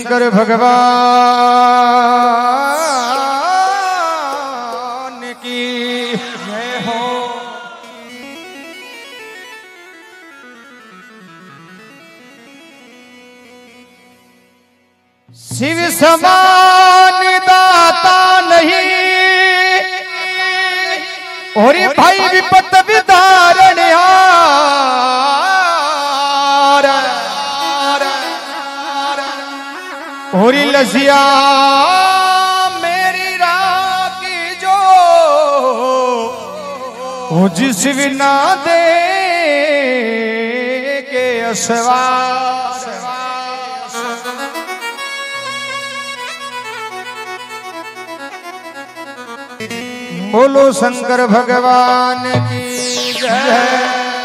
शंकर भगवान की जय हो। शिव समान दाता नहीं और भाई विपत विदारण और लसिया मेरी राखी जो हो जिस बिना दे के असवा। बोलो शंकर भगवान की जय।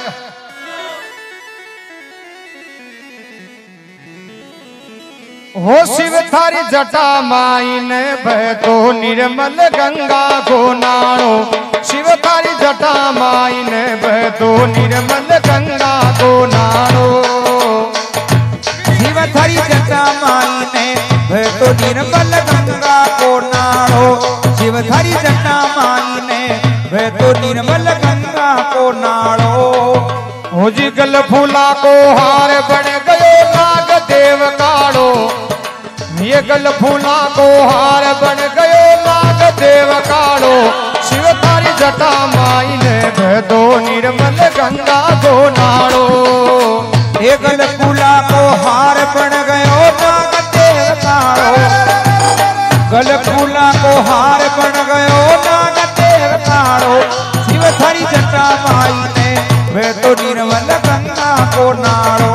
हो शिव थारी जटा माइन बहतो निर्मल गंगा को नाणो। शिव थारी जटा माइन बहतो निर्मल गंगा को नाणो। शिव थारी जटा माइन बहतो निर्मल गंगा को नाणो। शिव थारी जटा माइन बहतो निर्मल गंगा को नाणो। हो जी गल फूला को हार बन गयो नाग देव काड़ो। ये गल फूला को हार बन गयो नाग देव काड़ो। शिव तारी जटा माइन बहतो निर्मल गंगा को नाड़ो। ये गल फूला को हार बन गयो नाग देव काड़ो। गल फूला को हार बन गयो नाग देव काड़ो। शिव थारी जटा माइन बहतो निर्मल गंगा को नाड़ो।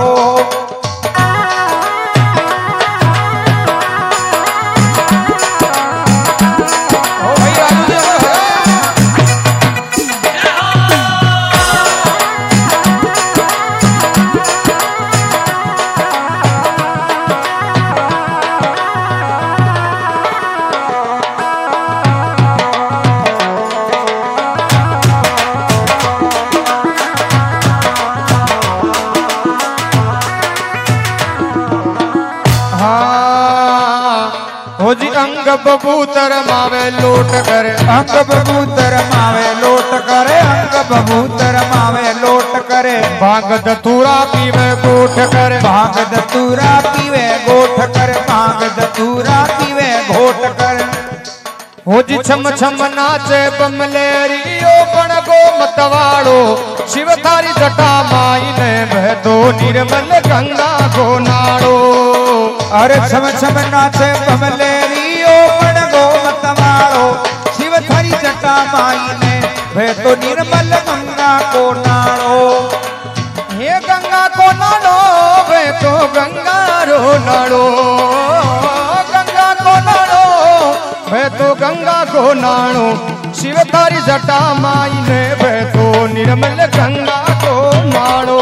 अंग बबूतर मावे लोट करे। अंग बबूतर मावे लोट करे। अंग बबूतर मावे लोट करे। भांग दतूरा पीवे गोठ करे। भांग दतूरा पीवे गोठ करे। भांग दतूरा पीवे गोठ करे। हो जी छम छम नाचे बमलेरियो बण गो मतवाड़ो। शिव थारी जटा माइन बहतो निर्मल गंगा को नाड़ो। अरे छम छम नाचे बमलेरियो बण गो मतवाड़ो। शिव थारी जटा माइन बहतो निर्मल गंगा को नाड़ो। ये गंगा को नाड़ो बहतो गंगा रो नाड़ो। गंगा को नाड़ो बहतो गंगा को नाड़ो। शिव थारी जटा माइन बहतो निर्मल गंगा को नाड़ो।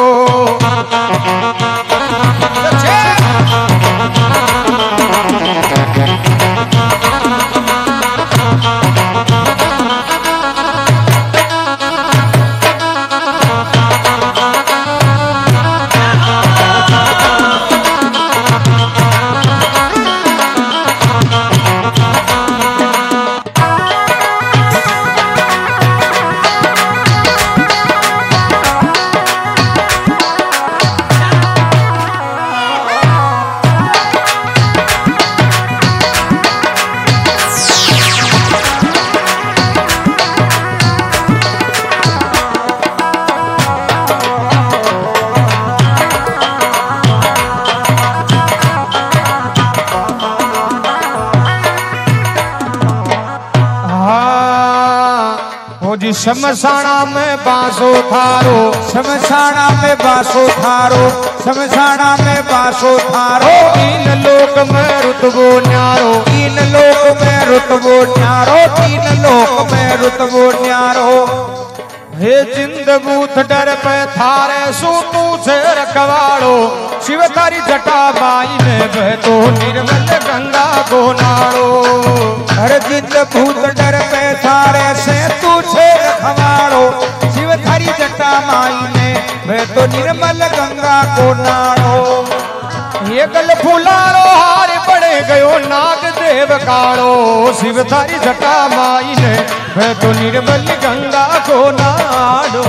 शमशाना में बासो थारो। शमशाना में बासो थारो। शमशाना में बासो थारो। तीन लोक में रुतबो न्यारो। तीन लोक में रुतबो न्यारो। तीन लोक में रुतबो न्यारो। हे जिंद बूथ डर पे थारे सूतू से रखवाड़ो। शिव तारी जटा माइन बहतो निर्मल गंगा को नाड़ो। हर जिंद भूत डर पे थारे से तू से रखवाड़ो। शिव थारी जटा माइन बहतो निर्मल गंगा को नाड़ो। ये गल फूलारो हार बन गयो नाग देव काड़ो शिव थारी जटा माई ने वह तो निर्मल गंगा को नाड़ो।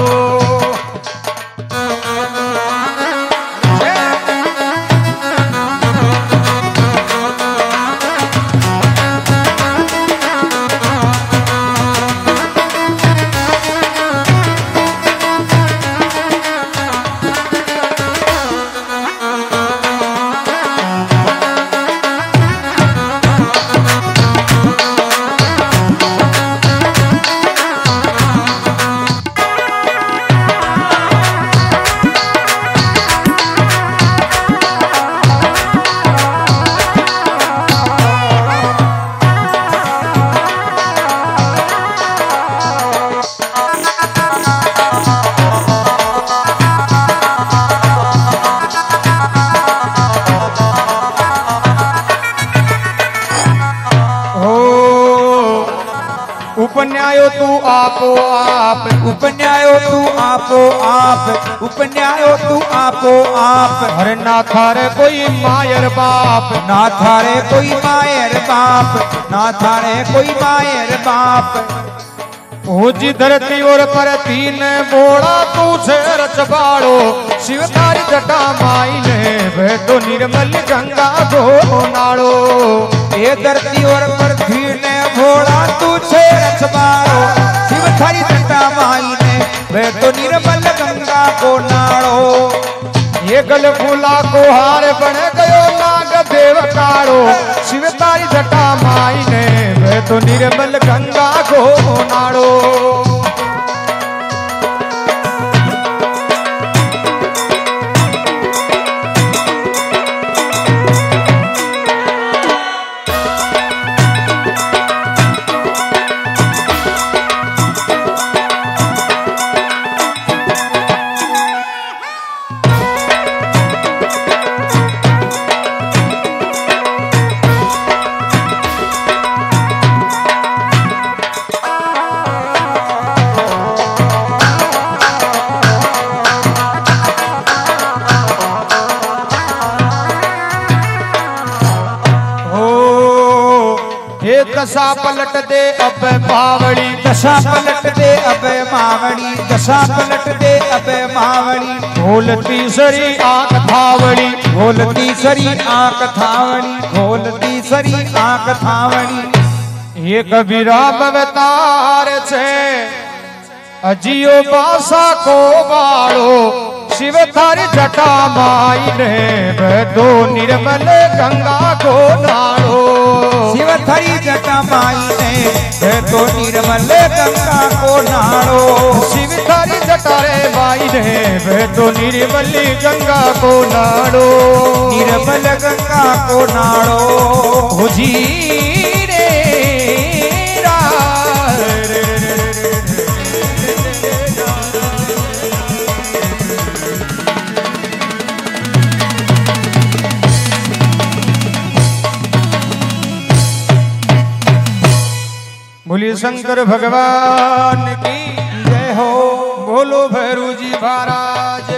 उपन्यायो तू आपो आप, उपन्यायो तू आपो आप, उपन्यायो तू आपो आप। अरे ना थारे कोई मायर बाप, ना थारे कोई मायर बाप, ना थारे कोई मायर बाप। जी धरती और परती ने बोड़ा तू से रचबाड़ो शिव तारी जटा माई ने वह तो निर्मल गंगा को नाड़ो। ये धरती और पृथ्वी ने भोड़ा तुझे रचबाड़ो शिव थारी जटा माई ने वह तो निर्मल गंगा को नाड़ो। ये गल फूला को हार बन गयो नाग देव काड़ो शिव तारी जटा माई ने वह तो निर्मल गंगा को नाड़ो। दशा पलट दे अब मावड़ी, दशा पलट दे अब मावड़ी, दशा पलट दे अब मावड़ी। खोलती सरी आंख थावड़ी, खोलती सरी आंख थावड़ी, खोलती सरी आंख थावड़ी। ये कबीरा अवतार छे अजियो बासा को बाड़ो शिव थारी जटा माई ने वह दो निर्मल गंगा को नाड़ो। शिव थारी जटा माई ने वह तो निर्मल गंगा को नाड़ो। शिव थारी जटा रे माई ने वह तो निर्मल गंगा को नाड़ो। निर्मल गंगा को नाड़ो। जी रे बोलिए शंकर भगवान की जय हो। बोलो भैरू जी महाराज